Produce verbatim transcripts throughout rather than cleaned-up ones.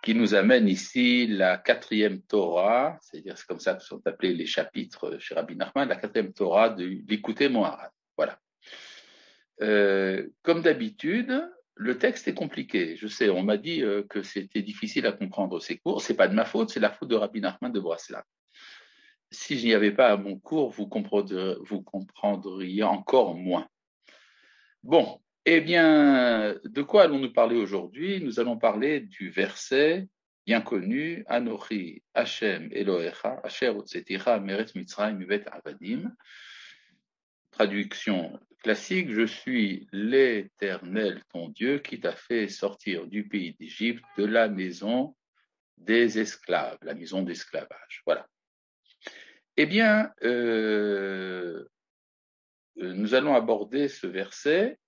qui nous amène ici la quatrième Torah, c'est-à-dire c'est comme ça que sont appelés les chapitres chez Rabbi Nachman, la quatrième Torah de l'écouter Moharad. Voilà. Euh, comme d'habitude, le texte est compliqué. Je sais, on m'a dit euh, que c'était difficile à comprendre ces cours. C'est pas de ma faute, c'est la faute de Rabbi Nachman de Braslav. Si je n'y avais pas à mon cours, vous comprendriez, vous comprendriez encore moins. Bon, eh bien, de quoi allons-nous parler aujourd'hui? Nous allons parler du verset bien connu, Anochi Hashem Elohecha, Asher Hotzeticha Meretz Mitzrayim Mivet Avadim. Traduction classique, je suis l'Éternel ton Dieu qui t'a fait sortir du pays d'Égypte, de la maison des esclaves, la maison d'esclavage. Voilà. Eh bien, euh, nous allons aborder ce verset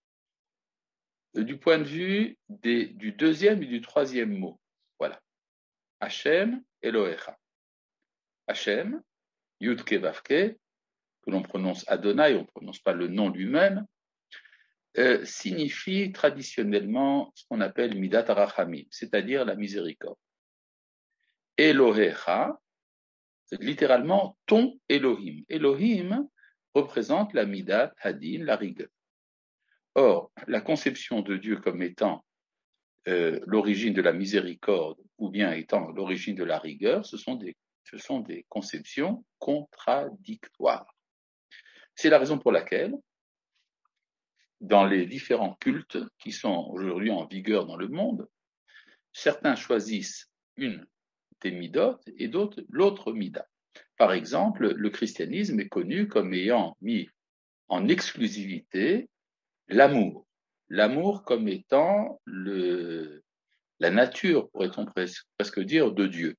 du point de vue des, du deuxième et du troisième mot. Voilà. Hashem Elohecha. Hashem, Yudke Vavke, que l'on prononce Adonai, on ne prononce pas le nom lui-même, euh, signifie traditionnellement ce qu'on appelle Midat Arachamim, c'est-à-dire la miséricorde. Elohecha, c'est littéralement ton Elohim. Elohim représente la Midat Hadin, la rigueur. Or, la conception de Dieu comme étant euh, l'origine de la miséricorde ou bien étant l'origine de la rigueur, ce sont des, ce sont des conceptions contradictoires. C'est la raison pour laquelle, dans les différents cultes qui sont aujourd'hui en vigueur dans le monde, certains choisissent une des midot et d'autres l'autre mida. Par exemple, le christianisme est connu comme ayant mis en exclusivité l'amour. L'amour comme étant le, la nature, pourrait-on presque dire, de Dieu.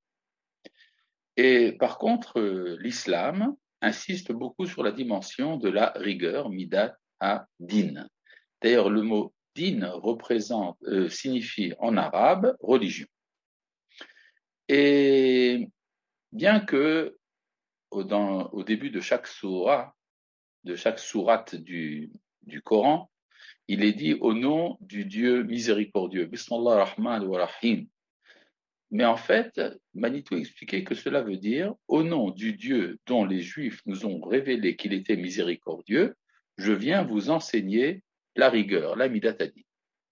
Et par contre, l'islam insiste beaucoup sur la dimension de la rigueur, midat à din. D'ailleurs, le mot din représente, euh, signifie en arabe religion. Et bien que au, dans, au début de chaque sourate, de chaque sourate du, du Coran, il est dit au nom du Dieu miséricordieux, Bismillah ar-Rahman wa rahim. Mais en fait, Manitou expliquait que cela veut dire au nom du Dieu dont les Juifs nous ont révélé qu'il était miséricordieux, je viens vous enseigner la rigueur, la midatadi.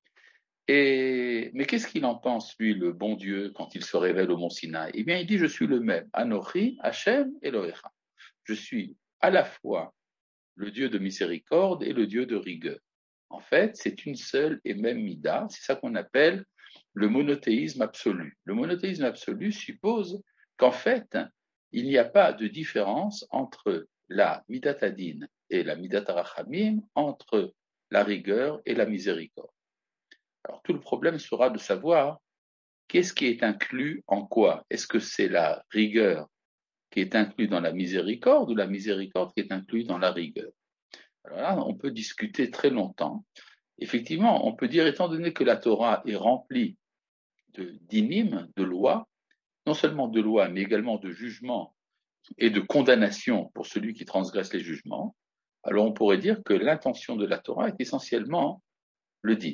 Et mais qu'est-ce qu'il en pense, lui, le bon Dieu, quand il se révèle au mont Sinaï? Eh bien, il dit, je suis le même, Anochi, Hashem, Elohecha. Je suis à la fois le Dieu de miséricorde et le Dieu de rigueur. En fait, c'est une seule et même mida, c'est ça qu'on appelle le monothéisme absolu. Le monothéisme absolu suppose qu'en fait, il n'y a pas de différence entre la midatadine et la midatarachamim, entre la rigueur et la miséricorde. Alors tout le problème sera de savoir qu'est-ce qui est inclus en quoi. Est-ce que c'est la rigueur qui est inclue dans la miséricorde ou la miséricorde qui est inclue dans la rigueur? Alors là, on peut discuter très longtemps. Effectivement, on peut dire, étant donné que la Torah est remplie de dinim, de lois, non seulement de lois, mais également de jugements et de condamnations pour celui qui transgresse les jugements, alors on pourrait dire que l'intention de la Torah est essentiellement le din.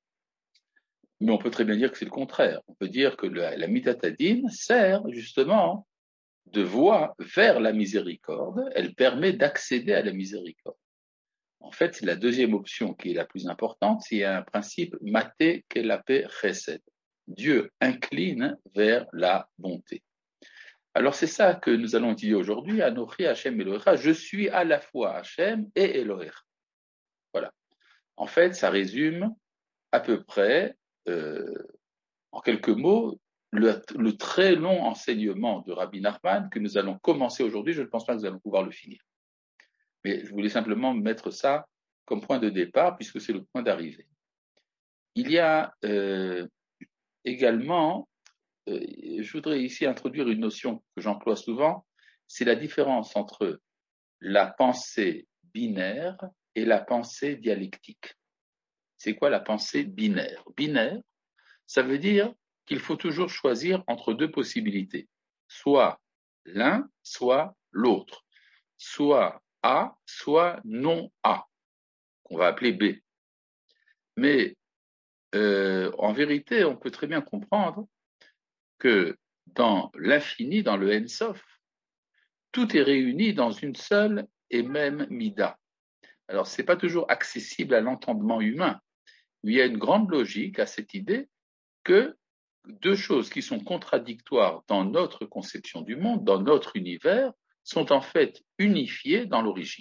Mais on peut très bien dire que c'est le contraire. On peut dire que la, la midatadin sert justement de voie vers la miséricorde, elle permet d'accéder à la miséricorde. En fait, c'est la deuxième option qui est la plus importante, c'est un principe maté kelapé chesed. Dieu incline vers la bonté. Alors c'est ça que nous allons étudier aujourd'hui, Anochi Hashem Elohecha, je suis à la fois Hashem et Elohecha. Voilà. En fait, ça résume à peu près, euh, en quelques mots, le, le très long enseignement de Rabbi Nachman que nous allons commencer aujourd'hui. Je ne pense pas que nous allons pouvoir le finir. Mais je voulais simplement mettre ça comme point de départ, puisque c'est le point d'arrivée. Il y a euh, également, euh, je voudrais ici introduire une notion que j'emploie souvent, c'est la différence entre la pensée binaire et la pensée dialectique. C'est quoi la pensée binaire? Binaire, ça veut dire qu'il faut toujours choisir entre deux possibilités, soit l'un, soit l'autre, soit A, soit non A, qu'on va appeler B. Mais euh, en vérité, on peut très bien comprendre que dans l'infini, dans le En Sof, tout est réuni dans une seule et même Mida. Alors, ce n'est pas toujours accessible à l'entendement humain. Il y a une grande logique à cette idée que deux choses qui sont contradictoires dans notre conception du monde, dans notre univers, sont en fait unifiées dans l'origine.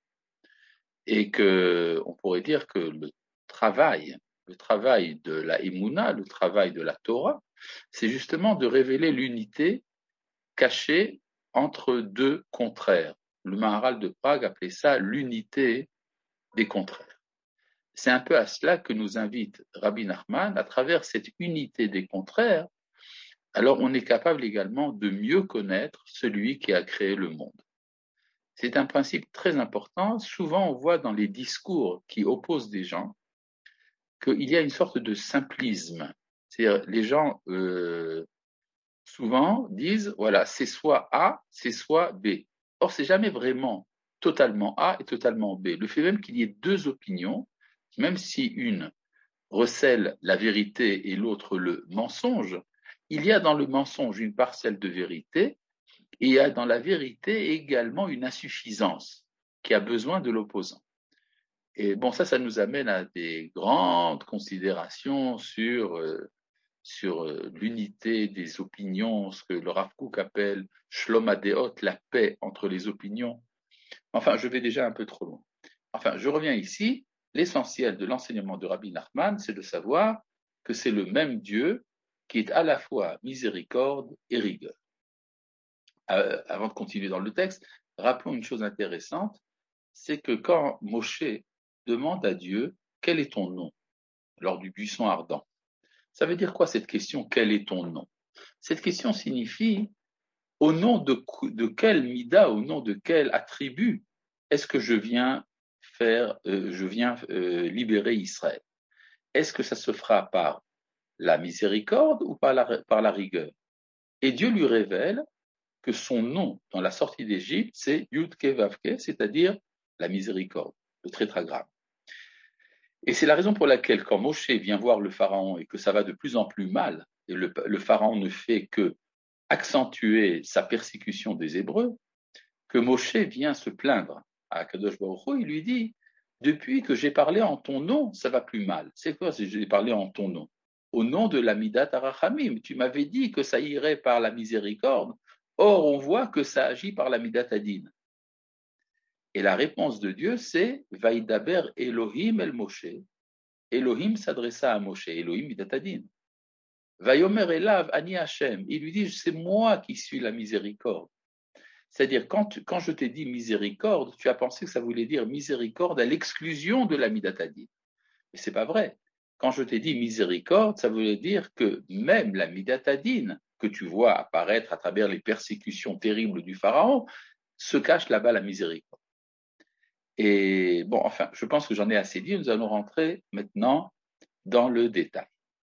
Et que, on pourrait dire que le travail, le travail de la Emouna, le travail de la Torah, c'est justement de révéler l'unité cachée entre deux contraires. Le Maharal de Prague appelait ça l'unité des contraires. C'est un peu à cela que nous invite Rabbi Nachman, à travers cette unité des contraires. Alors on est capable également de mieux connaître celui qui a créé le monde. C'est un principe très important. Souvent on voit dans les discours qui opposent des gens qu'il y a une sorte de simplisme. C'est-à-dire les gens euh, souvent disent voilà, c'est soit A, c'est soit B. Or c'est jamais vraiment totalement A et totalement B. Le fait même qu'il y ait deux opinions, même si une recèle la vérité et l'autre le mensonge, il y a dans le mensonge une parcelle de vérité et il y a dans la vérité également une insuffisance qui a besoin de l'opposant. Et bon, ça, ça nous amène à des grandes considérations sur, euh, sur euh, l'unité des opinions, ce que le Rav Kook appelle Shlom Hadeot, la paix entre les opinions. Enfin, je vais déjà un peu trop loin. Enfin, je reviens ici. L'essentiel de l'enseignement de Rabbi Nachman, c'est de savoir que c'est le même Dieu qui est à la fois miséricorde et rigueur. Euh, avant de continuer dans le texte, rappelons une chose intéressante, c'est que quand Moshe demande à Dieu « Quel est ton nom ?» lors du buisson ardent, ça veut dire quoi cette question « Quel est ton nom ?» Cette question signifie « Au nom de, de quel mida, au nom de quel attribut est-ce que je viens faire, euh, je viens euh, libérer Israël? Est-ce que ça se fera par la miséricorde ou par la, par la rigueur? » Et Dieu lui révèle que son nom dans la sortie d'Égypte, c'est Yud-Ke Vav-Ke, c'est-à-dire la miséricorde, le tétragramme. Et c'est la raison pour laquelle quand Moshe vient voir le Pharaon et que ça va de plus en plus mal, et le, le Pharaon ne fait que accentuer sa persécution des Hébreux, que Moshe vient se plaindre à Kadosh Baruch Hu, il lui dit « Depuis que j'ai parlé en ton nom, ça va plus mal. » C'est quoi si j'ai parlé en ton nom? Au nom de la Midat Arachamim, tu m'avais dit que ça irait par la miséricorde, or on voit que ça agit par la Midat Adin. Et la réponse de Dieu, c'est « Vaïdaber Elohim el Moshe ». Elohim s'adressa à Moshe, Elohim Midat Adin. Vayomer Elav Ani Hashem, il lui dit « C'est moi qui suis la miséricorde ». C'est-à-dire, quand, tu, quand je t'ai dit miséricorde, tu as pensé que ça voulait dire miséricorde à l'exclusion de la Midat Adin. Mais c'est pas vrai. Quand je t'ai dit miséricorde, ça voulait dire que même la Midat Adin, que tu vois apparaître à travers les persécutions terribles du Pharaon, se cache là-bas la miséricorde. Et bon, enfin, je pense que j'en ai assez dit, nous allons rentrer maintenant dans le détail.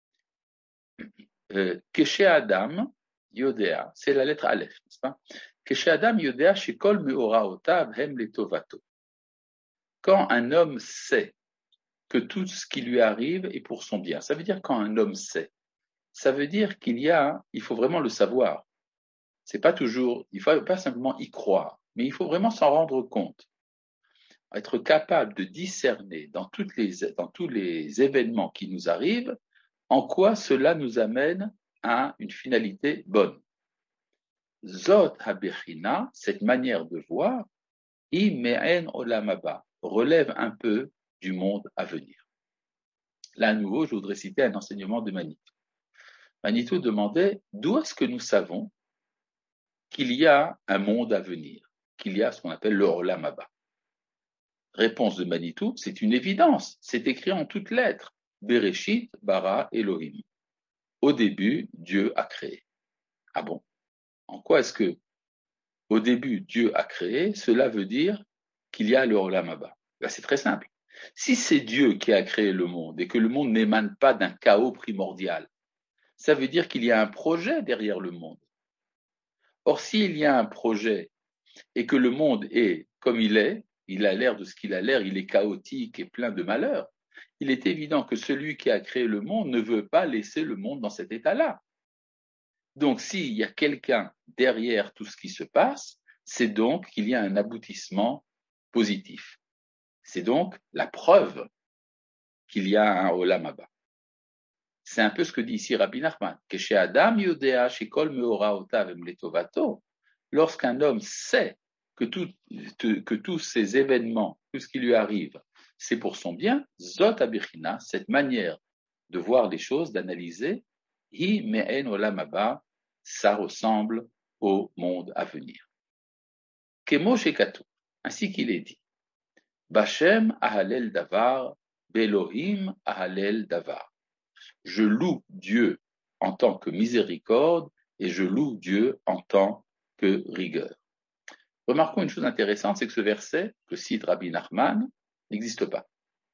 Euh, Keshe Adam, Yodea, c'est la lettre Aleph, n'est-ce pas? Keshe Adam Yodea Shekol Meoraotav Hem Letovato. Quand un homme sait que tout ce qui lui arrive est pour son bien, ça veut dire quand un homme sait, ça veut dire qu'il y a, il faut vraiment le savoir. C'est pas toujours, il faut pas simplement y croire, mais il faut vraiment s'en rendre compte. Être capable de discerner dans, toutes les, dans tous les événements qui nous arrivent, en quoi cela nous amène à une finalité bonne. Zot habechina, cette manière de voir, i me'en olam haba, relève un peu du monde à venir. Là, à nouveau, je voudrais citer un enseignement de Manitou. Manitou demandait d'où est-ce que nous savons qu'il y a un monde à venir, qu'il y a ce qu'on appelle le olam haba. Réponse de Manitou, c'est une évidence, c'est écrit en toutes lettres. Bereshit, bara, Elohim. Au début, Dieu a créé. Ah bon? En quoi est-ce que, au début, Dieu a créé, cela veut dire qu'il y a le olam haba? Ben, c'est très simple. Si c'est Dieu qui a créé le monde et que le monde n'émane pas d'un chaos primordial, ça veut dire qu'il y a un projet derrière le monde. Or, s'il y a un projet et que le monde est comme il est, il a l'air de ce qu'il a l'air, il est chaotique et plein de malheurs, il est évident que celui qui a créé le monde ne veut pas laisser le monde dans cet état-là. Donc, s'il y a quelqu'un derrière tout ce qui se passe, c'est donc qu'il y a un aboutissement positif. C'est donc la preuve qu'il y a un Olam Haba. C'est un peu ce que dit ici Rabbi Nachman, que chez Adam Yodea, chez Kol Meora Otav Emletovato, lorsqu'un homme sait que, tout, que tous ces événements, tout ce qui lui arrive, c'est pour son bien, Zot Abichina, cette manière de voir les choses, d'analyser, Hi Me'en Olam Haba, ça ressemble au monde à venir. Kemo Shekatu, ainsi qu'il est dit, Bashem Ahalel Davar, Belohim Ahalel Davar. Je loue Dieu en tant que miséricorde et je loue Dieu en tant que rigueur. Remarquons une chose intéressante, c'est que ce verset que cite Rabbi Nachman n'existe pas.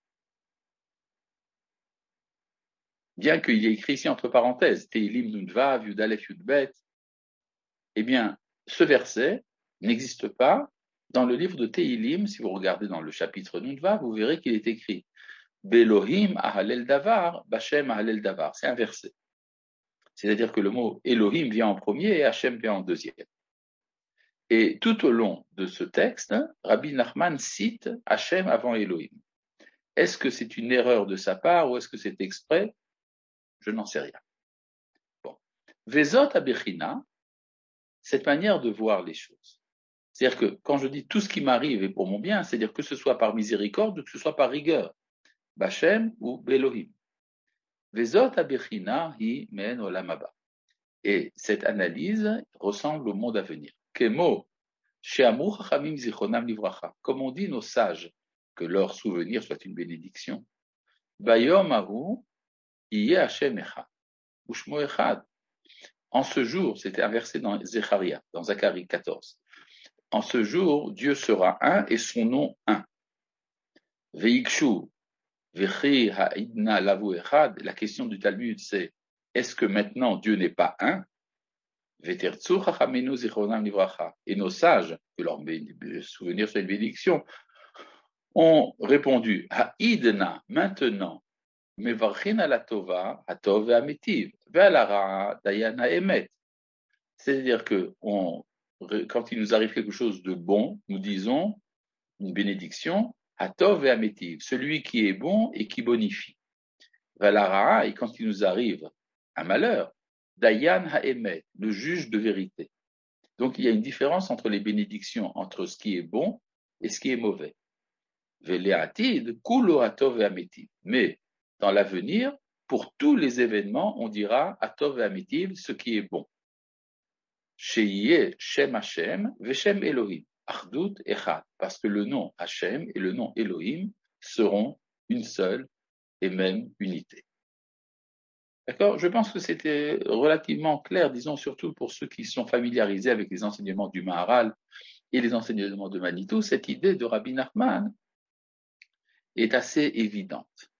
Bien qu'il y ait écrit ici entre parenthèses, Teilim Nunvav, Yudalef Yudbet, eh bien, ce verset n'existe pas dans le livre de Teilim. Si vous regardez dans le chapitre Nunvav, vous verrez qu'il est écrit Belohim Ahalel Davar, Bashem Ahalel Davar. C'est un verset. C'est-à-dire que le mot Elohim vient en premier et Hachem vient en deuxième. Et tout au long de ce texte, Rabbi Nachman cite Hachem avant Elohim. Est-ce que c'est une erreur de sa part ou est-ce que c'est exprès? Je n'en sais rien. Bon. Vezot Abechina, cette manière de voir les choses. C'est-à-dire que quand je dis tout ce qui m'arrive est pour mon bien, c'est-à-dire que ce soit par miséricorde ou que ce soit par rigueur. Bachem ou Belohim. Vezot Abechina hi men olam haba. Et cette analyse ressemble au monde à venir. Kemo, she'amu chachamim zichronam livracha. Comme on dit nos sages, que leur souvenir soit une bénédiction. Bayom ahu, yeh Hashem echad, ushmo echad. En ce jour, c'était un verset dans Zecharia, dans Zacharie quatorze. En ce jour, Dieu sera un et son nom un. Veikshu, vechi ha'idna lavu echad. La question du Talmud, c'est est-ce que maintenant Dieu n'est pas un? Et nos sages, que leur souvenir soit une bénédiction, ont répondu Ha'idna, maintenant, mevarchin ala tova, hatov ve'amitiv, ve'ala ra'a dayana emet. C'est-à-dire que on, quand il nous arrive quelque chose de bon, nous disons une bénédiction, hatov ve'amitiv, celui qui est bon et qui bonifie. Ve'ala ra'a, et quand il nous arrive un malheur, Dayan ha'emet, le juge de vérité. Donc il y a une différence entre les bénédictions, entre ce qui est bon et ce qui est mauvais. Vele'atid, kulo hatov ve'amitiv. Mais dans l'avenir, pour tous les événements, on dira hatov ve'amitiv, ce qui est bon. Sheyeh Shem Hashem ve'Shem Elohim, Achdut Echad, parce que le nom Hashem et le nom Elohim seront une seule et même unité. D'accord? Je pense que c'était relativement clair, disons surtout pour ceux qui sont familiarisés avec les enseignements du Maharal et les enseignements de Manitou, cette idée de Rabbi Nachman est assez évidente.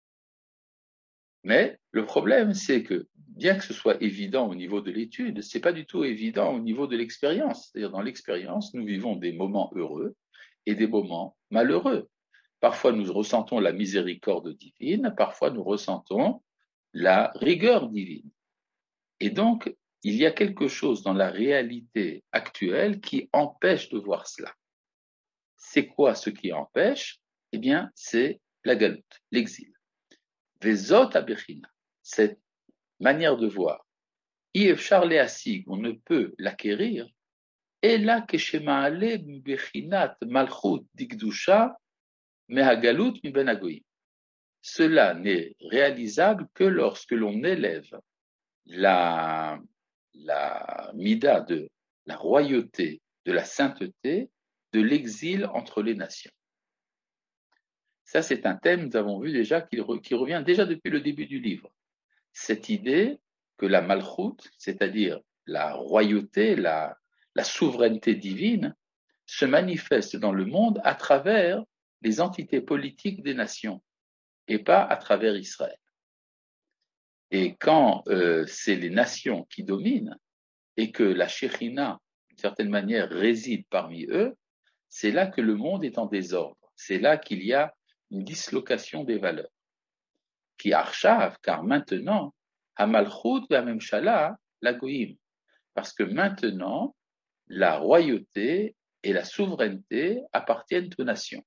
Mais le problème, c'est que bien que ce soit évident au niveau de l'étude, c'est pas du tout évident au niveau de l'expérience. C'est-à-dire dans l'expérience, nous vivons des moments heureux et des moments malheureux. Parfois, nous ressentons la miséricorde divine, parfois nous ressentons la rigueur divine. Et donc, il y a quelque chose dans la réalité actuelle qui empêche de voir cela. C'est quoi ce qui empêche? Eh bien, c'est la galoute, l'exil. Vezot abechina, cette manière de voir, Yefchar leasig, on ne peut l'acquérir, et là keshemaale bechinat malchut dikdusha mehagalut mi ben hagoyim. Cela n'est réalisable que lorsque l'on élève la, la mida de la royauté, de la sainteté, de l'exil entre les nations. Ça, c'est un thème, nous avons vu déjà, qui, qui revient déjà depuis le début du livre. Cette idée que la malchoute, c'est-à-dire la royauté, la, la souveraineté divine, se manifeste dans le monde à travers les entités politiques des nations et pas à travers Israël. Et quand euh, c'est les nations qui dominent et que la Shekhinah, d'une certaine manière, réside parmi eux, c'est là que le monde est en désordre. C'est là qu'il y a une dislocation des valeurs. Qui archav, car maintenant, Hamalchut ve'amemshala, la goïm. Parce que maintenant, la royauté et la souveraineté appartiennent aux nations.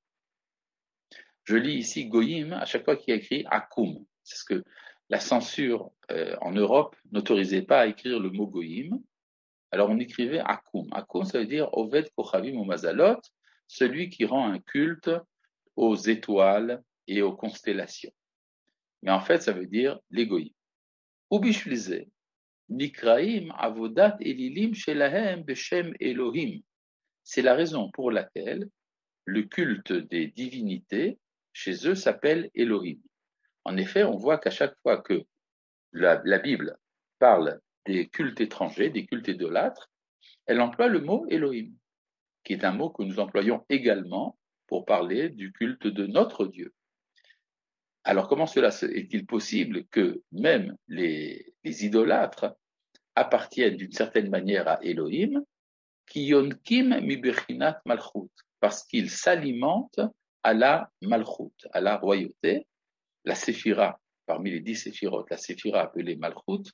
Je lis ici goïm à chaque fois qu'il y a écrit akoum. C'est ce que la censure euh, en Europe n'autorisait pas à écrire le mot goïm. Alors on écrivait akoum. Akoum, ça veut dire oved kochavim ou mazalot, celui qui rend un culte aux étoiles et aux constellations. Mais en fait, ça veut dire l'égoïme. Ubishlize, nikraim avodat elilim shelahem beshem Elohim. C'est la raison pour laquelle le culte des divinités chez eux s'appelle Elohim. En effet, on voit qu'à chaque fois que la, la Bible parle des cultes étrangers, des cultes idolâtres, elle emploie le mot Elohim, qui est un mot que nous employons également pour parler du culte de notre Dieu. Alors comment cela est-il possible que même les, les idolâtres appartiennent d'une certaine manière à Elohim, qui yonkim mi bechinat malchut, parce qu'ils s'alimentent à la malchut, à la royauté, la séphira, parmi les dix séphirotes, la séphira appelée malchut,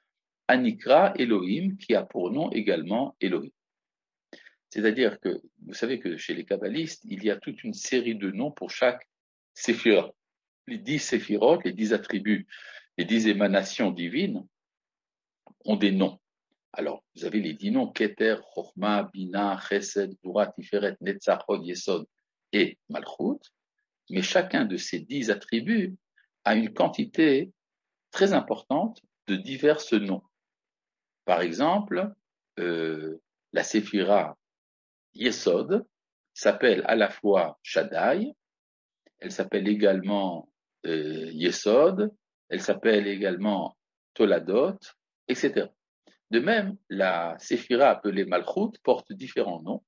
anikra Elohim, qui a pour nom également Elohim. C'est-à-dire que, vous savez que chez les kabbalistes, il y a toute une série de noms pour chaque séphira. Les dix séphirotes, les dix attributs, les dix émanations divines ont des noms. Alors, vous avez les dix noms, Keter, Chochma, Bina, Chesed, Dura, Tiferet, Netzach, Hod, Yesod et Malchut, mais chacun de ces dix attributs a une quantité très importante de divers noms. Par exemple, euh, la séphira Yesod s'appelle à la fois Shaddai, elle s'appelle également euh, Yesod, elle s'appelle également Toladot, et cetera. De même, la séphira appelée Malchut porte différents noms.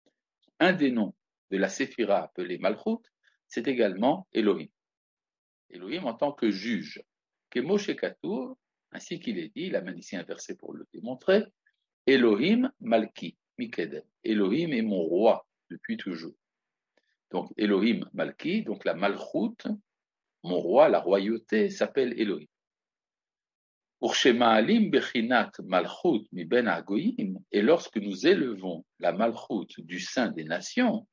Un des noms de la séphira appelée Malchut, c'est également Elohim. Elohim en tant que juge. Kemo Shekatur, ainsi qu'il est dit, il amène ici un verset pour le démontrer, Elohim Malki, Mikedem. Elohim est mon roi depuis toujours. Donc Elohim Malki, donc la Malchut, mon roi, la royauté, s'appelle Elohim. Urshema'alim bechinat malchut mi ben hagoyim, et lorsque nous élevons la malchut du sein des nations,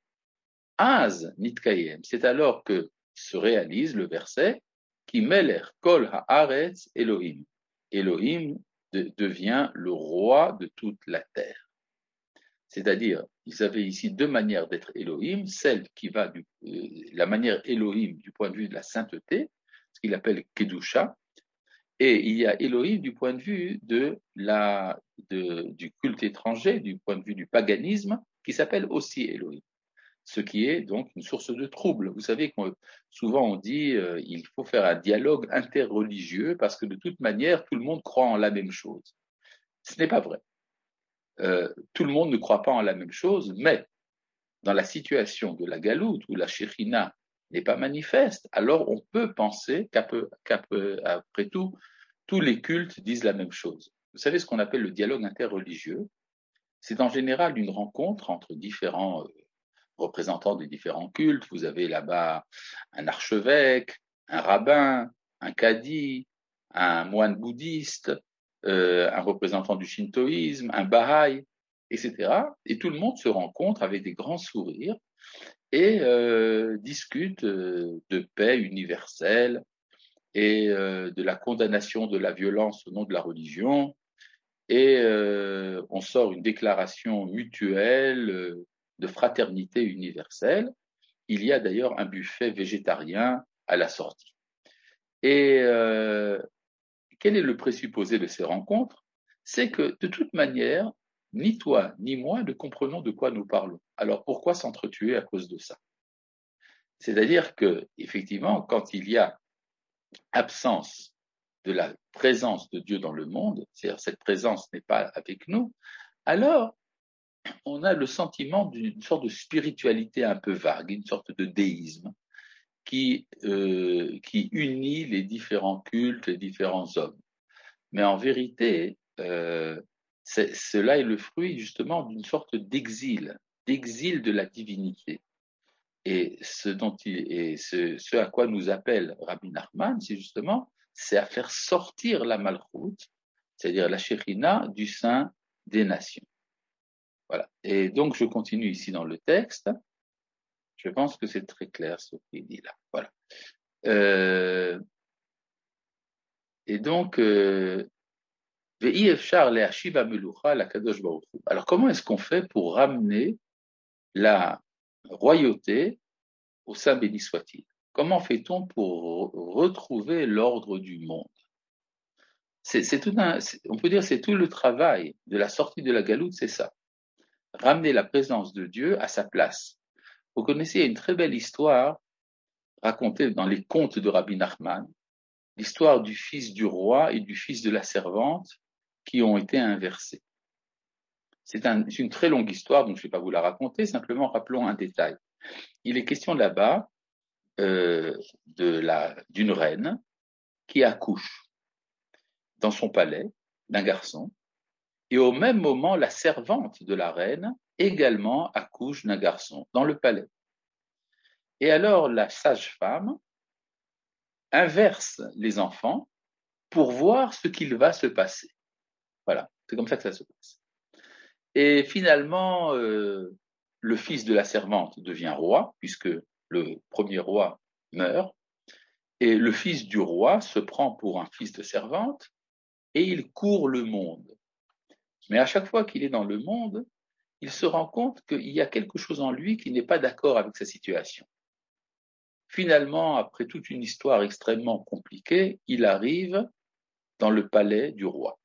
az nitkayem, c'est alors que se réalise le verset qui meler kol haaretz Elohim. Elohim de, devient le roi de toute la terre. C'est-à-dire, ils avaient ici deux manières d'être Elohim, celle qui va du, euh, la manière Elohim du point de vue de la sainteté, ce qu'il appelle Kedusha, et il y a Elohim du point de vue de la, de, du culte étranger, du point de vue du paganisme, qui s'appelle aussi Elohim. Ce qui est donc une source de trouble. Vous savez que souvent on dit euh, il faut faire un dialogue interreligieux parce que de toute manière tout le monde croit en la même chose. Ce n'est pas vrai. Euh, tout le monde ne croit pas en la même chose, mais dans la situation de la galoute où la Shekhinah n'est pas manifeste, alors on peut penser qu'après, qu'après tout, tous les cultes disent la même chose. Vous savez ce qu'on appelle le dialogue interreligieux? C'est en général une rencontre entre différents euh, représentants des différents cultes. Vous avez là-bas un archevêque, un rabbin, un cadi, un moine bouddhiste, euh, un représentant du shintoïsme, un bahaï, et cetera. Et tout le monde se rencontre avec des grands sourires et euh, discute euh, de paix universelle et euh, de la condamnation de la violence au nom de la religion. Et euh, on sort une déclaration mutuelle euh, de fraternité universelle. Il y a d'ailleurs un buffet végétarien à la sortie. Et euh, quel est le présupposé de ces rencontres? C'est que de toute manière, ni toi ni moi ne comprenons de quoi nous parlons. Alors pourquoi s'entretuer à cause de ça? C'est-à-dire que, effectivement, quand il y a absence de la présence de Dieu dans le monde, c'est-à-dire cette présence n'est pas avec nous, alors on a le sentiment d'une sorte de spiritualité un peu vague, une sorte de déisme qui, euh, qui unit les différents cultes, les différents hommes. Mais en vérité, euh, c'est, cela est le fruit justement d'une sorte d'exil, d'exil de la divinité. Et ce dont il, et ce, ce à quoi nous appelle Rabbi Nachman, c'est justement, c'est à faire sortir la malchoute, c'est-à-dire la Shekhinah du sein des nations. Voilà. Et donc, je continue ici dans le texte. Je pense que c'est très clair ce qu'il dit là. Voilà. Euh, et donc, euh, alors, comment est-ce qu'on fait pour ramener la royauté au sein béni soit-il? Comment fait-on pour retrouver l'ordre du monde? C'est, c'est tout un, c'est, on peut dire c'est tout le travail de la sortie de la galoute, c'est ça. Ramener la présence de Dieu à sa place. Vous connaissez, il y a une très belle histoire racontée dans les contes de Rabbi Nachman, l'histoire du fils du roi et du fils de la servante qui ont été inversés. C'est, un, c'est une très longue histoire, donc je ne vais pas vous la raconter, simplement rappelons un détail. Il est question là-bas euh, de la, d'une reine qui accouche dans son palais d'un garçon, et au même moment, la servante de la reine également accouche d'un garçon dans le palais. Et alors, la sage-femme inverse les enfants pour voir ce qu'il va se passer. Voilà, c'est comme ça que ça se passe. Et finalement, euh, le fils de la servante devient roi, puisque le premier roi meurt, et le fils du roi se prend pour un fils de servante, et il court le monde. Mais à chaque fois qu'il est dans le monde, il se rend compte qu'il y a quelque chose en lui qui n'est pas d'accord avec sa situation. Finalement, après toute une histoire extrêmement compliquée, il arrive dans le palais du roi.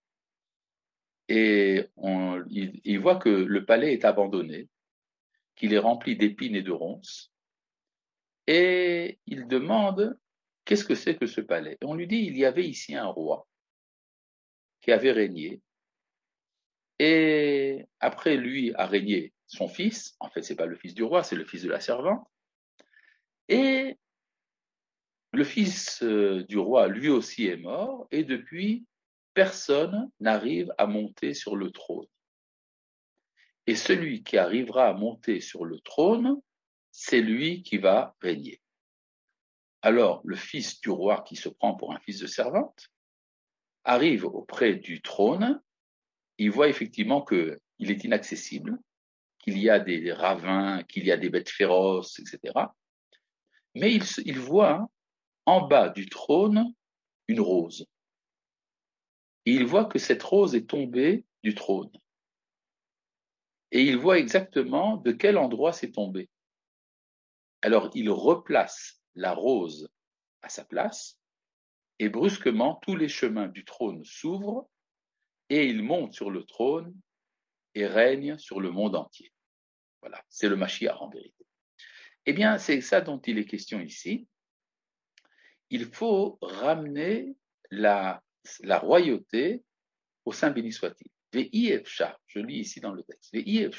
Et on, il, il voit que le palais est abandonné, qu'il est rempli d'épines et de ronces, et il demande qu'est-ce que c'est que ce palais. Et on lui dit il y avait ici un roi qui avait régné, et après lui a régné son fils, en fait c'est pas le fils du roi, c'est le fils de la servante, et le fils du roi lui aussi est mort, et depuis personne n'arrive à monter sur le trône. Et celui qui arrivera à monter sur le trône, c'est lui qui va régner. Alors, le fils du roi, qui se prend pour un fils de servante, arrive auprès du trône, il voit effectivement qu'il est inaccessible, qu'il y a des ravins, qu'il y a des bêtes féroces, et cetera. Mais il, il voit en bas du trône une rose. Et il voit que cette rose est tombée du trône. Et il voit exactement de quel endroit c'est tombé. Alors il replace la rose à sa place, et brusquement tous les chemins du trône s'ouvrent, et il monte sur le trône et règne sur le monde entier. Voilà, c'est le Mashiach en vérité. Eh bien, c'est ça dont il est question ici. Il faut ramener la, la royauté au sein béni soit-il. Je lis ici dans le texte.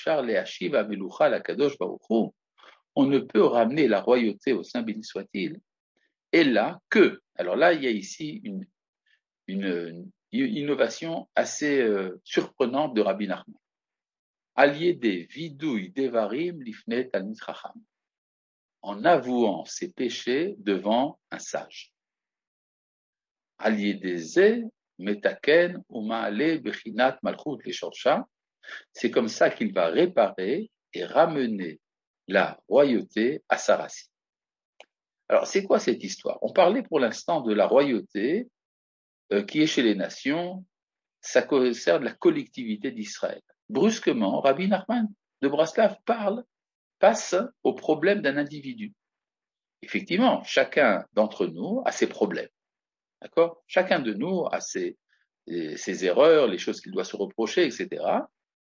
On ne peut ramener la royauté au sein béni soit-il, et là que, alors là il y a ici une, une, une innovation assez euh, surprenante de Rabbi Nachman. Allié des vidouilles devarim lifnet talmid chacham, en avouant ses péchés devant un sage. Allié des zé metaken umaale bechinat malchut leshorsha, c'est comme ça qu'il va réparer et ramener la royauté à sa racine. Alors, c'est quoi cette histoire? On parlait pour l'instant de la royauté euh, qui est chez les nations, ça concerne la collectivité d'Israël. Brusquement, Rabbi Nachman de Braslav parle, passe au problème d'un individu. Effectivement, chacun d'entre nous a ses problèmes. D'accord? Chacun de nous a ses, ses erreurs, les choses qu'il doit se reprocher, et cetera.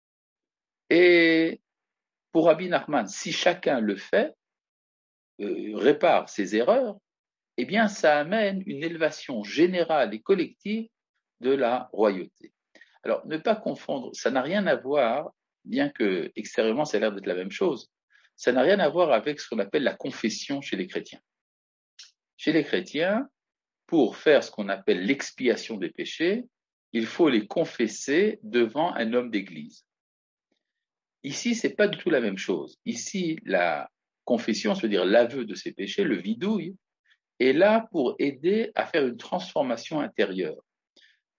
Et pour Rabbi Nachman, si chacun le fait, euh, répare ses erreurs, eh bien, ça amène une élévation générale et collective de la royauté. Alors, ne pas confondre, ça n'a rien à voir, bien que extérieurement ça a l'air d'être la même chose, ça n'a rien à voir avec ce qu'on appelle la confession chez les chrétiens. Chez les chrétiens, pour faire ce qu'on appelle l'expiation des péchés, il faut les confesser devant un homme d'église. Ici, c'est pas du tout la même chose. Ici, la confession, c'est-à-dire l'aveu de ses péchés, le vidouille, est là pour aider à faire une transformation intérieure.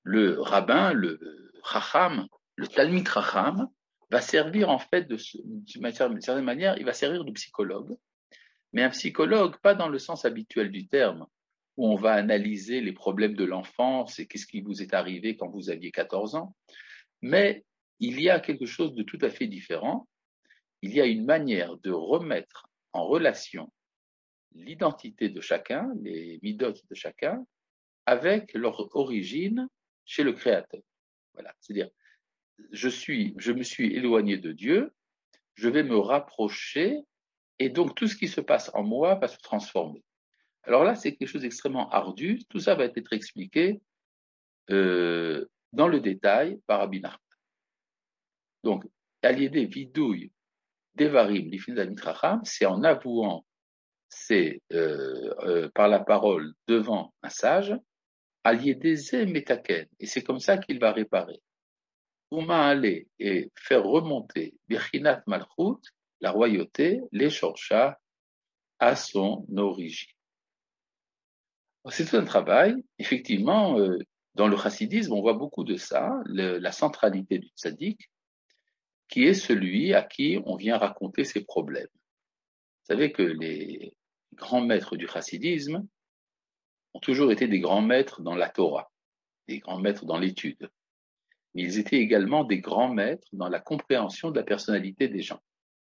le rabbin, le chacham, le talmid chacham, va servir en fait, de, d'une certaine manière, il va servir de psychologue, mais un psychologue pas dans le sens habituel du terme, où on va analyser les problèmes de l'enfance et qu'est-ce qui vous est arrivé quand vous aviez quatorze ans, mais il y a quelque chose de tout à fait différent. Il y a une manière de remettre en relation l'identité de chacun, les midot de chacun, avec leur origine chez le Créateur. Voilà, c'est-à-dire, je suis, je me suis éloigné de Dieu, je vais me rapprocher, et donc tout ce qui se passe en moi va se transformer. Alors là, c'est quelque chose d'extrêmement ardu. Tout ça va être expliqué euh, dans le détail par Rabbi Nachman. Donc, Aliédé vidouille devarim lifnei mitracham, c'est en avouant, c'est euh, euh, par la parole devant un sage, Aliédé ze metaken, et c'est comme ça qu'il va réparer. Ouma aller et faire remonter Birchinat Malchut, la royauté, les Shorcha, à son origine. C'est tout un travail. Effectivement, euh, dans le chassidisme, on voit beaucoup de ça, le, la centralité du tzaddik, qui est celui à qui on vient raconter ses problèmes. Vous savez que les grands maîtres du chassidisme ont toujours été des grands maîtres dans la Torah, des grands maîtres dans l'étude. Mais ils étaient également des grands maîtres dans la compréhension de la personnalité des gens.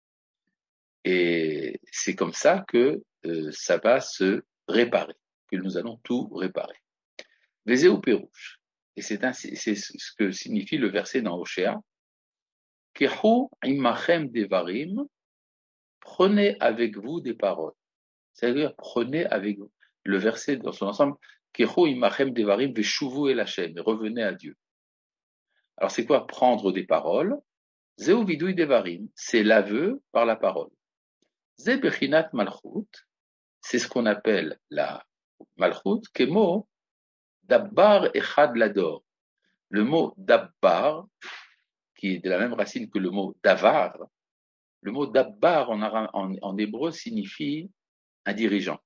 Et c'est comme ça que euh, ça va se réparer, que nous allons tout réparer. Vezeu Pérouche. Et c'est, un, c'est ce que signifie le verset dans Oshéa. Kehu imachem devarim, prenez avec vous des paroles. C'est-à-dire, prenez avec vous. Le verset dans son ensemble, Kehu imachem devarim veshuvu el Hashem, et revenez à Dieu. Alors c'est quoi prendre des paroles? Zeu vidui devarim, c'est l'aveu par la parole. Ze bechinat malchut, c'est ce qu'on appelle la malchut, kemo dabbar echad lador. Le mot dabbar, qui est de la même racine que le mot davar, le mot dabbar en, en, en hébreu signifie un dirigeant.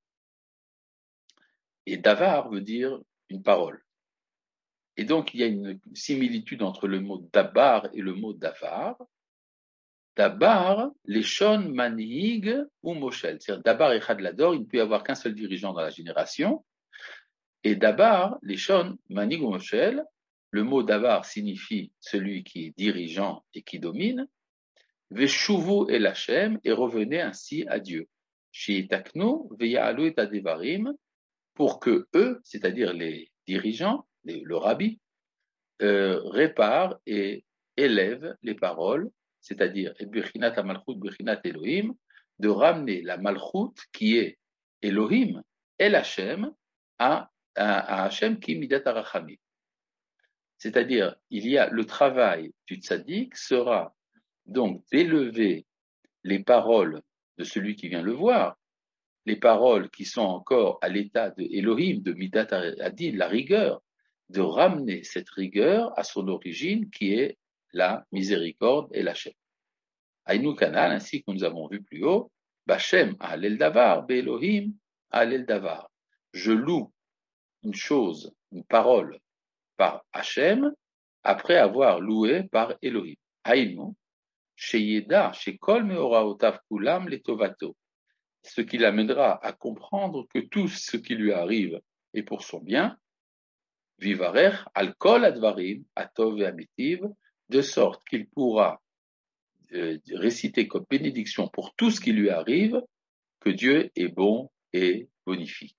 Et davar veut dire une parole. Et donc il y a une similitude entre le mot dabbar et le mot davar. Dabar, les shon manhig ou moshel. C'est-à-dire dabar et chadlador, il ne peut y avoir qu'un seul dirigeant dans la génération. Et dabar, les shon manhig ou moshel, le mot dabar signifie celui qui est dirigeant et qui domine. Veshuvu el Hashem, et revenez ainsi à Dieu. Shiitaknu veya'alu et adevarim, pour que eux, c'est-à-dire les dirigeants, les, le rabbi, euh, réparent et élèvent les paroles, c'est-à-dire Birchinat Malchut, Birchinat Elohim, de ramener la Malchut qui est Elohim, El Hashem, à, à, à Hashem qui midat arachamim. C'est-à-dire, il y a le travail du tzaddik sera donc d'élever les paroles de celui qui vient le voir, les paroles qui sont encore à l'état de Elohim, de midat adin, la rigueur, de ramener cette rigueur à son origine qui est la miséricorde et la Shem. Aïnou Kanal, ainsi que nous avons vu plus haut, Bachem Alel Davar, Be'Elohim Alel Davar. Je loue une chose, une parole par Hachem, après avoir loué par Elohim. Aïnou, Sheyeda, Shekol Meoraotav Kulam Letovato. Ce qui l'amènera à comprendre que tout ce qui lui arrive est pour son bien, Vivarer al kol advarim atov et ametiv, de sorte qu'il pourra euh, réciter comme bénédiction pour tout ce qui lui arrive que Dieu est bon et bonifie.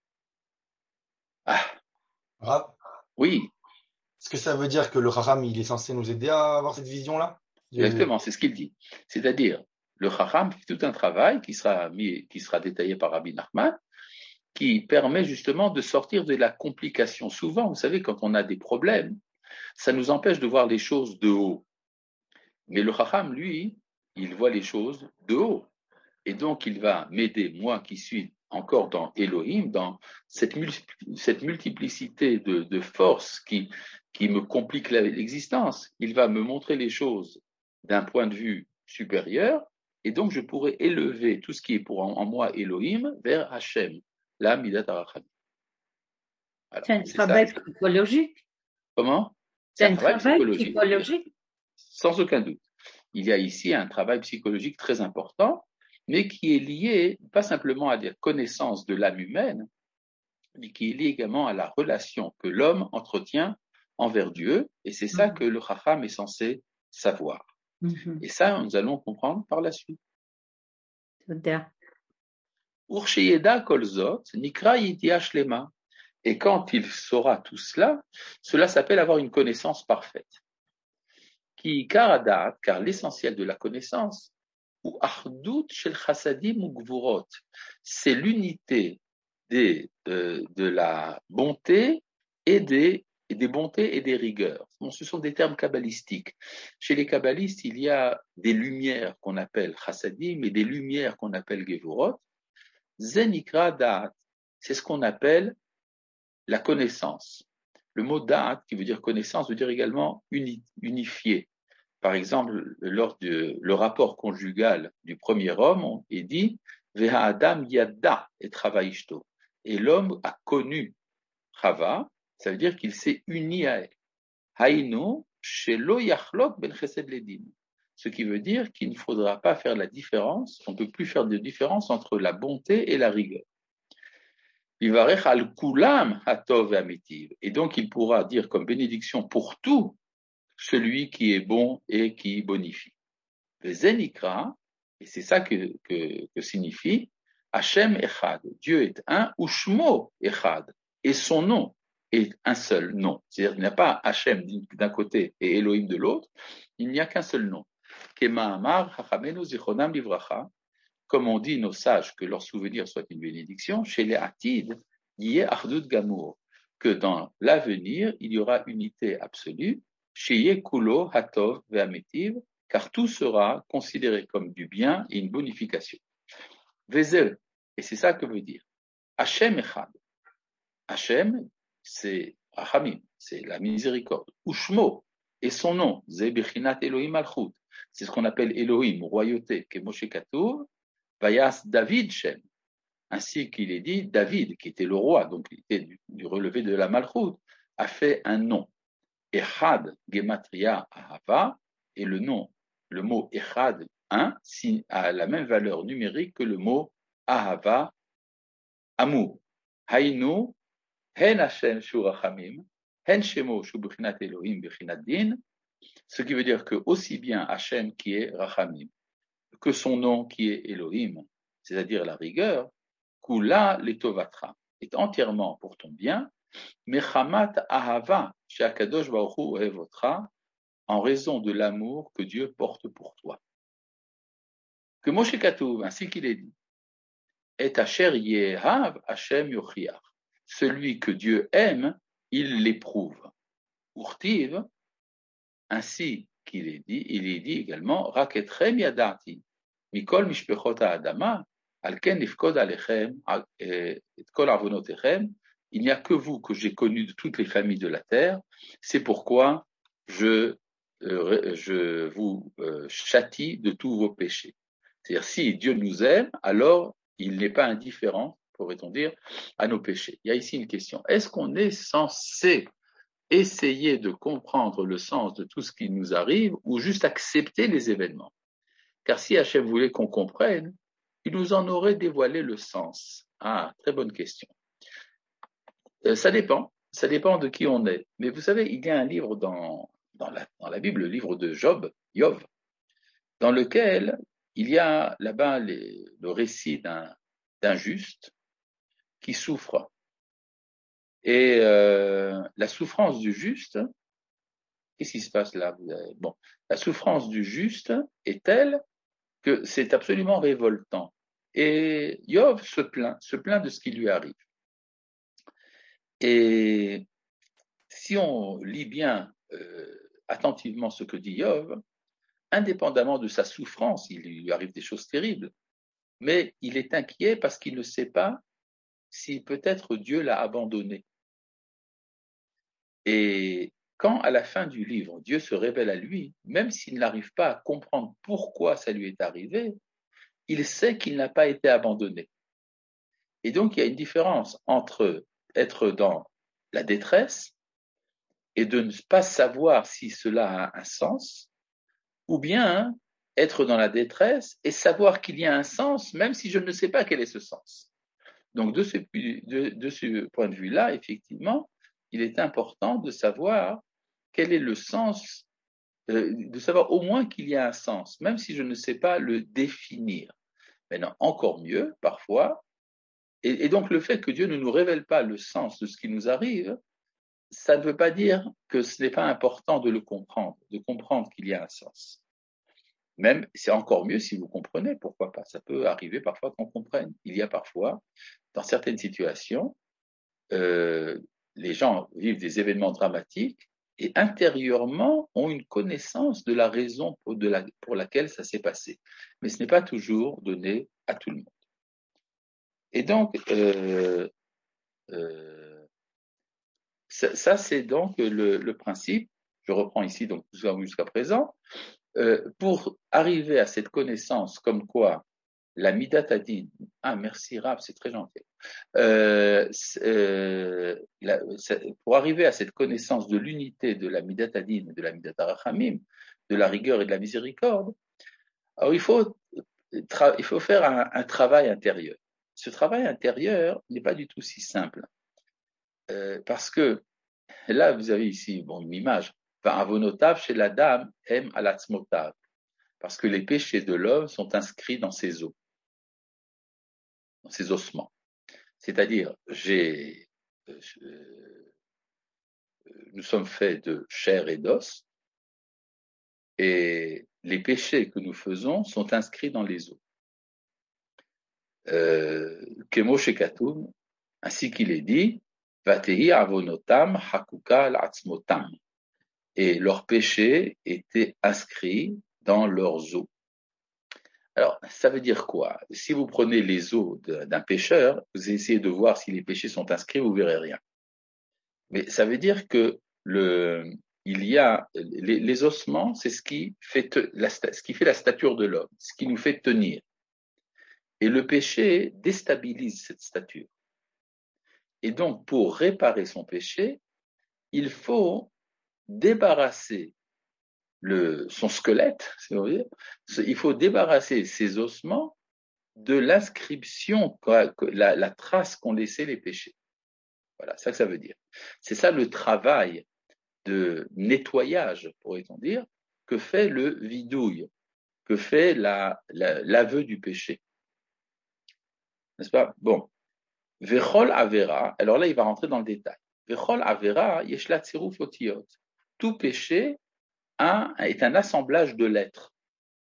Ah. Ah. Oui. Est-ce que ça veut dire que le Chacham, il est censé nous aider à avoir cette vision-là? Exactement, c'est ce qu'il dit. C'est-à-dire, le Chacham fait tout un travail qui sera mis, qui sera détaillé par Rabbi Nachman, qui permet justement de sortir de la complication. Souvent, vous savez, quand on a des problèmes, ça nous empêche de voir les choses de haut. Mais le Chacham, lui, il voit les choses de haut. Et donc, il va m'aider, moi qui suis encore dans Elohim, dans cette, cette multiplicité de, de forces qui, qui me compliquent l'existence. Il va me montrer les choses d'un point de vue supérieur, et donc je pourrai élever tout ce qui est pour en, en moi Elohim vers Hachem, la Midat Arachamim. C'est un travail psychologique. Comment? C'est C'est un un travail travail psychologique, psychologique. sans aucun doute. Il y a ici un travail psychologique très important, mais qui est lié pas simplement à des connaissances de l'âme humaine, mais qui est lié également à la relation que l'homme entretient envers Dieu, et c'est ça Mhm. que le Chacham est censé savoir. Mhm. Et ça, nous allons comprendre par la suite. תודה. Ursheyeda kolzot, nikra yidia shlema. Et quand il saura tout cela, cela s'appelle avoir une connaissance parfaite. Qui karadat, car l'essentiel de la connaissance, ou ardut shel chassadim ou gvurot, c'est l'unité des, euh, de la bonté et des, et des bontés et des rigueurs. Bon, ce sont des termes kabbalistiques. Chez les kabbalistes, il y a des lumières qu'on appelle chassadim et des lumières qu'on appelle gevurot. Zenikra da'at, c'est ce qu'on appelle la connaissance. Le mot da'at, qui veut dire connaissance, veut dire également uni, unifié. Par exemple, lors du le rapport conjugal du premier homme, on est dit Veha Adam yadda et travaishto. Et l'homme a connu Chava, ça veut dire qu'il s'est uni à elle. Haïno shelo yachlok ben chesed ledin. Ce qui veut dire qu'il ne faudra pas faire la différence, on ne peut plus faire de différence entre la bonté et la rigueur. Vivarech al kulam hatov et amitiv. Et donc il pourra dire comme bénédiction pour tout celui qui est bon et qui bonifie. Le Zenikra, et c'est ça que, que, que signifie Hachem Echad. Dieu est un, Ushmo Echad, et son nom est un seul nom. C'est-à-dire qu'il n'y a pas Hachem d'un côté et Elohim de l'autre, il n'y a qu'un seul nom. Kema Amar Chachamenu Zichronam Livracha, comme on dit nos sages que leur souvenir soit une bénédiction, chez les Atid, Yé Ardut Gamour, que dans l'avenir, il y aura unité absolue, chez Yekulo Hatov Ve'ametiv, car tout sera considéré comme du bien et une bonification. Vezel, et c'est ça que veut dire Hachem Echad. Hachem, c'est Rachamim, c'est la miséricorde. Ushmo, et son nom, Ze Bechinat Elohim Malchut, c'est ce qu'on appelle Elohim, royauté, que Moshe Katour, Vayas David Shem, ainsi qu'il est dit, David, qui était le roi, donc il était du, du relevé de la Malchut, a fait un nom. Echad Gematria Ahava, et le nom, le mot Echad, un, a la même valeur numérique que le mot Ahava, amour. Hainu, Hen Hashem Shurachamim, Hen Shemo Shubichinat Elohim Bichinat Din, ce qui veut dire que aussi bien Hashem qui est Rachamim, que son nom qui est Elohim, c'est-à-dire la rigueur, Kula Letovatra, est entièrement pour ton bien, Mechamat Ahava, Shakadosh Baruch Hu Evotra, en raison de l'amour que Dieu porte pour toi. Que Moshe Katuv, ainsi qu'il est dit, Et Asher Yehav Hashem Yochiach, celui que Dieu aime, il l'éprouve. Urtiv, ainsi qu'il est dit, il est dit également, Raketrem Yadati, Mikol Mishpechot Adama, Alken Nifkod Alechem, et Kol Avonotechem, il n'y a que vous que j'ai connu de toutes les familles de la terre, c'est pourquoi je, euh, je vous euh, châtie de tous vos péchés. C'est-à-dire, si Dieu nous aime, alors il n'est pas indifférent, pourrait-on dire, à nos péchés. Il y a ici une question. Est-ce qu'on est censé essayer de comprendre le sens de tout ce qui nous arrive ou juste accepter les événements? Car si Hachem voulait qu'on comprenne, il nous en aurait dévoilé le sens. Ah, très bonne question. Euh, ça dépend, ça dépend de qui on est. Mais vous savez, il y a un livre dans, dans, la, dans la Bible, le livre de Job, Yov, dans lequel il y a là-bas les, le récit d'un, d'un juste qui souffre. Et euh, la souffrance du juste, qu'est-ce qui se passe là? Bon, la souffrance du juste est telle que c'est absolument révoltant. Et Yov se plaint, se plaint de ce qui lui arrive. Et si on lit bien euh, attentivement ce que dit Yov, indépendamment de sa souffrance, il lui arrive des choses terribles, mais il est inquiet parce qu'il ne sait pas si peut-être Dieu l'a abandonné. Et quand à la fin du livre, Dieu se révèle à lui, même s'il n'arrive pas à comprendre pourquoi ça lui est arrivé, il sait qu'il n'a pas été abandonné. Et donc il y a une différence entre être dans la détresse et de ne pas savoir si cela a un sens, ou bien être dans la détresse et savoir qu'il y a un sens, même si je ne sais pas quel est ce sens. Donc, de ce, de, de ce point de vue-là, effectivement, il est important de savoir quel est le sens, euh, de savoir au moins qu'il y a un sens, même si je ne sais pas le définir. Maintenant, encore mieux, parfois, et, et donc le fait que Dieu ne nous révèle pas le sens de ce qui nous arrive, ça ne veut pas dire que ce n'est pas important de le comprendre, de comprendre qu'il y a un sens. Même, c'est encore mieux si vous comprenez, pourquoi pas. Ça peut arriver parfois qu'on comprenne. Il y a parfois, dans certaines situations, euh, les gens vivent des événements dramatiques et intérieurement ont une connaissance de la raison pour, de la, pour laquelle ça s'est passé. Mais ce n'est pas toujours donné à tout le monde. Et donc, euh, euh, ça, ça c'est donc le, le principe. Je reprends ici donc jusqu'à présent. Euh, pour arriver à cette connaissance comme quoi la Midat Hadin, ah merci Rav, c'est très gentil, euh, euh, la, pour arriver à cette connaissance de l'unité de la Midat Hadin et de la Midat Harachamim, de la rigueur et de la miséricorde, alors il faut, il faut faire un, un travail intérieur. Ce travail intérieur n'est pas du tout si simple, euh, parce que là vous avez ici bon, une image, Avonotav chez la dame aime alatzmotav, parce que les péchés de l'homme sont inscrits dans ses os, dans ses ossements. C'est-à-dire, j'ai, euh, nous sommes faits de chair et d'os, et les péchés que nous faisons sont inscrits dans les os. Kemo shekatum, ainsi qu'il est dit, Vatehi avonotam hakuka al-atzmotam. Et leurs péchés étaient inscrits dans leurs os. Alors, ça veut dire quoi? Si vous prenez les os d'un pécheur, vous essayez de voir si les péchés sont inscrits, vous verrez rien. Mais ça veut dire que le, il y a les, les ossements, c'est ce qui fait la, ce qui fait la stature de l'homme, ce qui nous fait tenir. Et le péché déstabilise cette stature. Et donc, pour réparer son péché, il faut débarrasser le, son squelette, si on veut dire, il faut débarrasser ses ossements de l'inscription, la, la trace qu'ont laissé les péchés. Voilà, c'est ça que ça veut dire. C'est ça le travail de nettoyage, pourrait-on dire, que fait le vidouille, que fait la, la, l'aveu du péché. N'est-ce pas? Bon. Vechol avera, alors là il va rentrer dans le détail. Vechol avera, yeshla tziruf otiyot. Tout péché a, est un assemblage de lettres.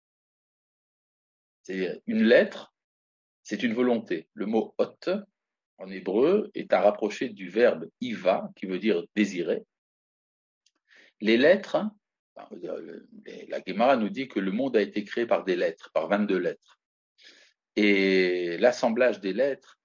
C'est-à-dire une lettre, c'est une volonté. Le mot hot, en hébreu, est à rapprocher du verbe iva, qui veut dire désirer. Les lettres, la Gemara nous dit que le monde a été créé par des lettres, par vingt-deux lettres. Et l'assemblage des lettres,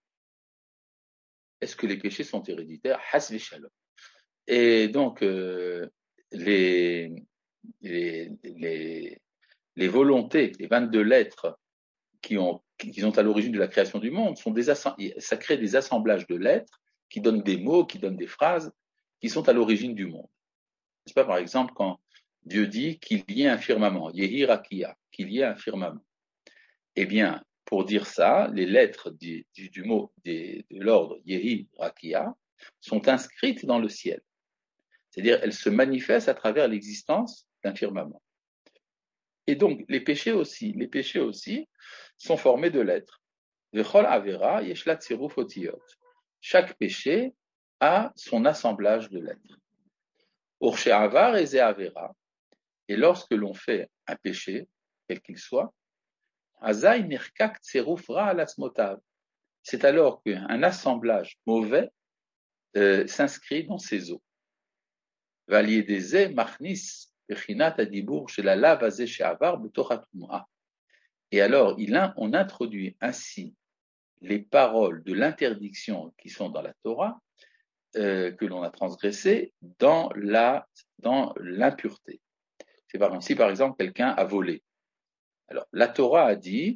est-ce que les péchés sont héréditaires? Hasvi shalom. Et donc, euh, les, les, les, les volontés, les vingt-deux lettres qui, ont, qui sont à l'origine de la création du monde, sont des ça crée des assemblages de lettres qui donnent des mots, qui donnent des phrases, qui sont à l'origine du monde. N'est-ce pas, par exemple, quand Dieu dit qu'il y ait un firmament, Yehi Rakia, qu'il y ait un firmament. Eh bien, pour dire ça, les lettres du, du, du mot des, de l'ordre Yehi Rakia sont inscrites dans le ciel. C'est-à-dire, elles se manifestent à travers l'existence d'un firmament. Et donc, les péchés aussi, les péchés aussi sont formés de lettres. Vechol avera yeshla tziruf otiyot. Chaque péché a son assemblage de lettres. Urche avar et ze avera. Et lorsque l'on fait un péché, quel qu'il soit, azay nirkak tziruf ra alatzmotav. C'est alors qu'un assemblage mauvais euh, s'inscrit dans ses os. Valiedeze machnis bechinat adibur shel halav hazeh she'avar b'toch hatumah. Et alors, il a, on introduit ainsi les paroles de l'interdiction qui sont dans la Torah, euh, que l'on a transgressées, dans, la, dans l'impureté. C'est par exemple, si par exemple quelqu'un a volé. Alors, la Torah a dit,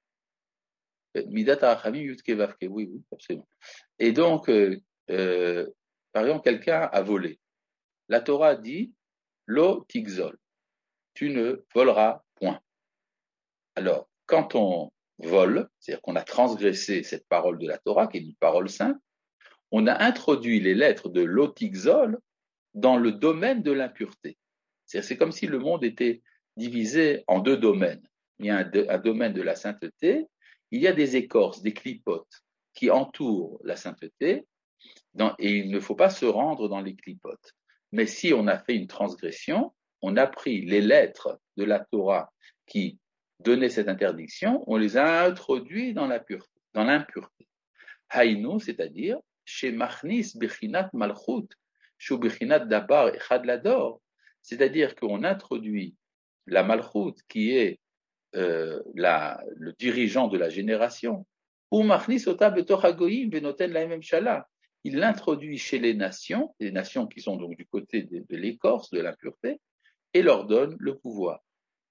Midat Harachamim Yudke Vavke, oui, oui, absolument. Et donc, euh, euh, par exemple, quelqu'un a volé. La Torah dit lo tigzol, tu ne voleras point. Alors, quand on vole, c'est-à-dire qu'on a transgressé cette parole de la Torah, qui est une parole sainte, on a introduit les lettres de lo tigzol dans le domaine de l'impureté. C'est-à-dire, c'est comme si le monde était divisé en deux domaines. Il y a un, un domaine de la sainteté, il y a des écorces, des clipotes qui entourent la sainteté, dans, et il ne faut pas se rendre dans les clipotes. Mais si on a fait une transgression, on a pris les lettres de la Torah qui donnaient cette interdiction, on les a introduits dans la pureté, dans l'impureté. Haïnou, c'est-à-dire, chez Machnis Bechinat Malchut, chez Bechinat Dabar Echad Lador, c'est-à-dire qu'on introduit la Malchut qui est euh, la, le dirigeant de la génération, ou Machnis Ota Betoch Hagoyim Venoten Lahem Shala. Il l'introduit chez les nations, les nations qui sont donc du côté de, de l'écorce, de l'impureté, et leur donne le pouvoir.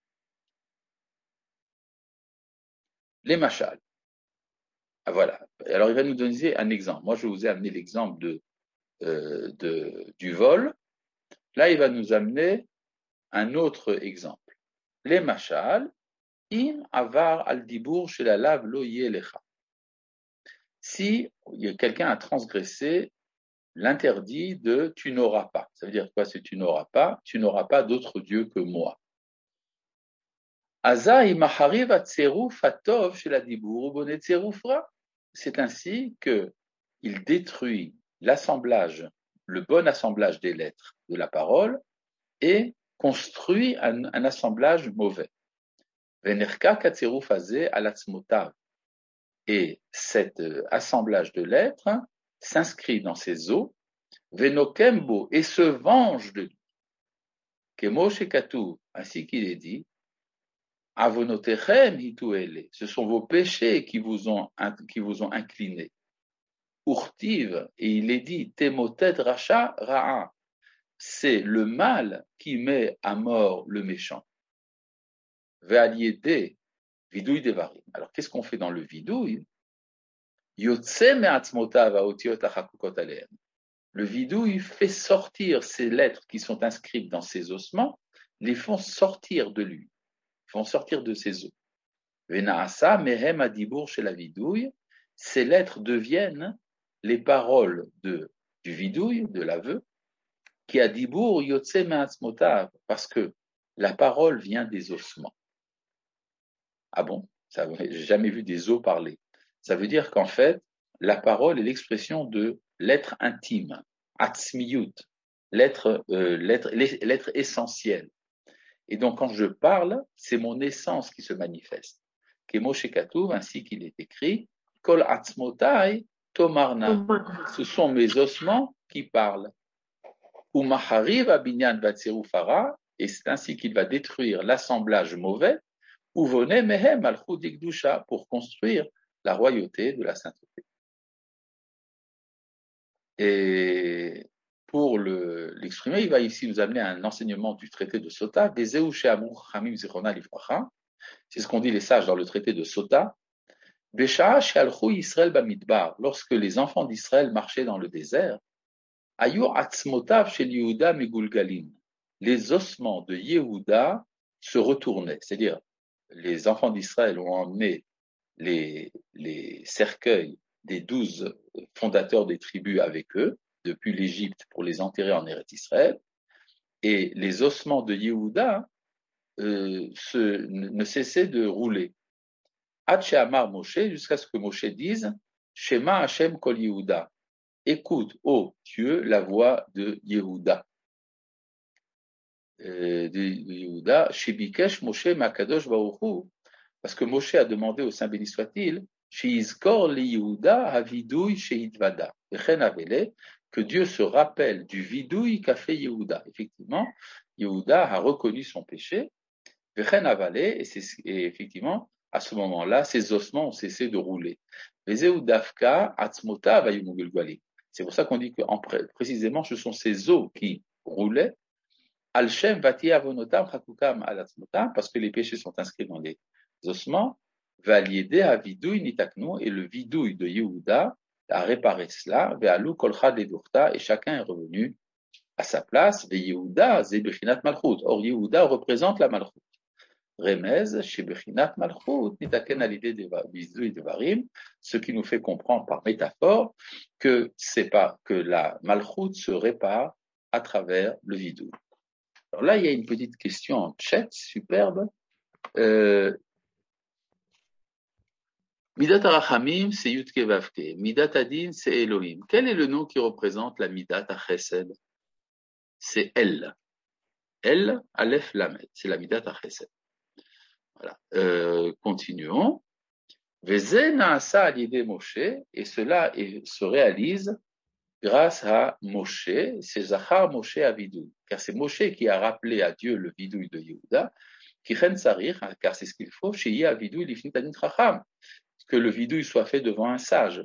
Les machals. Ah, voilà. Alors il va nous donner un exemple. Moi je vous ai amené l'exemple de, euh, de, du vol. Là il va nous amener un autre exemple. Les machals, im avar al dibur chez la lave lo yelecha. Si quelqu'un a transgressé l'interdit de tu n'auras pas. Ça veut dire quoi, c'est tu n'auras pas? Tu n'auras pas d'autre Dieu que moi. C'est ainsi que il détruit l'assemblage, le bon assemblage des lettres de la parole et construit un, un assemblage mauvais. Et cet assemblage de lettres s'inscrit dans ses os, Venokembo, et se venge de lui. Kemo shekatu, ainsi qu'il est dit, Avonotechem hituele, ce sont vos péchés qui vous ont, qui vous ont incliné. Urtiv, et il est dit, Temotet racha ra'a, c'est le mal qui met à mort le méchant. Ve'aliede, vidouille devarim. Alors qu'est-ce qu'on fait dans le vidouille? Yotse me'atzmotav ha'otiot hachakukot alehem. Le vidouille fait sortir ces lettres qui sont inscrites dans ses ossements, les font sortir de lui, font sortir de ses os. Venaasa mehem adibur chez la vidouille, ces lettres deviennent les paroles de, du vidouille, de l'aveu, qui a dibur yotse me'atzmotav, parce que la parole vient des ossements. Ah bon? Ça, j'ai jamais vu des os parler. Ça veut dire qu'en fait, la parole est l'expression de l'être intime, atzmiyut, l'être, euh, l'être, l'être essentiel. Et donc, quand je parle, c'est mon essence qui se manifeste. Kemo shekatuv, ainsi qu'il est écrit, kol atzmotai tomarna. Ce sont mes ossements qui parlent. Umachariv abinyan vatserufara, et c'est ainsi qu'il va détruire l'assemblage mauvais, uvone mehem alchut dikdusha, pour construire la royauté de la sainteté. Et pour le, l'exprimer, il va ici nous amener à un enseignement du traité de Sota, c'est ce qu'ont dit les sages dans le traité de Sota, lorsque les enfants d'Israël marchaient dans le désert, les ossements de Yehuda se retournaient, c'est-à-dire les enfants d'Israël ont emmené les, les cercueils des douze fondateurs des tribus avec eux, depuis l'Égypte, pour les enterrer en Eretz Israël, et les ossements de Yehuda euh, se, ne cessaient de rouler. Ad she'amar Moshe, jusqu'à ce que Moshe dise, Shema Hashem kol Yehuda, écoute, ô Dieu, la voix de Yehuda. Euh, de, de Yehuda, Shebikesh Moshe ma'kadosh baruch hu, parce que Moshe a demandé au Saint béni soit-il, que Dieu se rappelle du vidouille qu'a fait Yehuda. Effectivement, Yehuda a reconnu son péché, et, et effectivement, à ce moment-là, ses ossements ont cessé de rouler. C'est pour ça qu'on dit que en, précisément, ce sont ces os qui roulaient, parce que les péchés sont inscrits dans les ossements, valider à vidouille nitaknu, et le vidouille de Yehuda a réparé cela, ve'alu kolcha dedurta, et chacun est revenu à sa place, et Yehuda, c'est Bechinat Malchut. Or, Yehuda représente la Malchut. Remez, chez Bechinat Malchut, nitaken à l'idée des Bizou de Varim, ce qui nous fait comprendre par métaphore que c'est pas, que la Malchut se répare à travers le vidou. Alors là, il y a une petite question en chat, superbe. Euh, Midat Arachamim, c'est Yudke Vavke. Midat Adin, c'est Elohim. Quel est le nom qui représente la Midat Achesed? C'est El. El, Aleph Lamed. C'est la Midat Achesed. Voilà. Euh, continuons. Veze Naasa Alide Moshe, et cela est, se réalise grâce à Moshe, c'est Zachar Moshe Avidou. Car c'est Moshe qui a rappelé à Dieu le vidouille de Yehuda, qui chen sarir, car c'est ce qu'il faut, chez Yeh Avidou Lifnit Tanit Chacham. Que le vidouille soit fait devant un sage.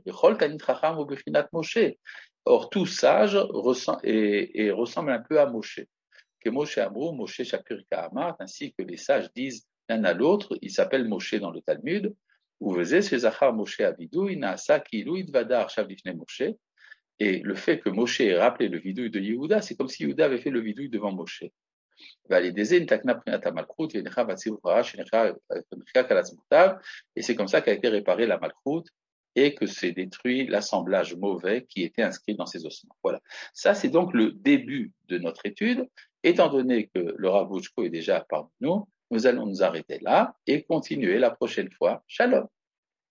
Or, tout sage ressent, et, et ressemble un peu à Moshe. Que Moshe Amrou, Moshe Shapir Ka'amar, ainsi que les sages disent l'un à l'autre, il s'appelle Moshe dans le Talmud, ou Vezé, chez Zachar Moshe Avidou, Naasa Kilu Idvadar Shavdifne Moshe. Et le fait que Moshe ait rappelé le vidouille de Yehuda, c'est comme si Yehuda avait fait le vidouille devant Moshe. Et c'est comme ça qu'a été réparée la malchoute et que s'est détruit l'assemblage mauvais qui était inscrit dans ces ossements. Voilà. Ça, c'est donc le début de notre étude. Étant donné que le Rav Bouchko est déjà parmi nous, nous allons nous arrêter là et continuer la prochaine fois. Shalom.